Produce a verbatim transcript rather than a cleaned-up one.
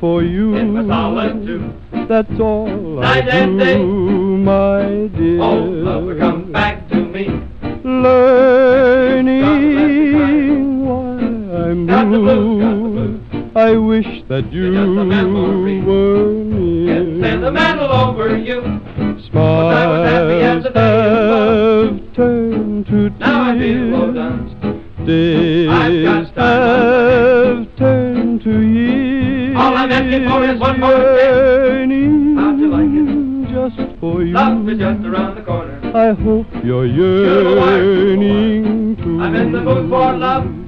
for you. In my solitude. That's all Night I and day. do, my dear. Oh, lover, come back to me. Learning why I'm Got the blues, got the blue. blues. I wish that you Just a memory. were Can near. sentimental over you. Smiles I was happy as a day in love. have turned to Now I feel low tears. down. Days I've got time have turned to years. All I'm asking for is one more thing. Yearning How'd you like it? just for you. Love is just around the corner. I hope you're You're the one. yearning too. I'm in the mood for love.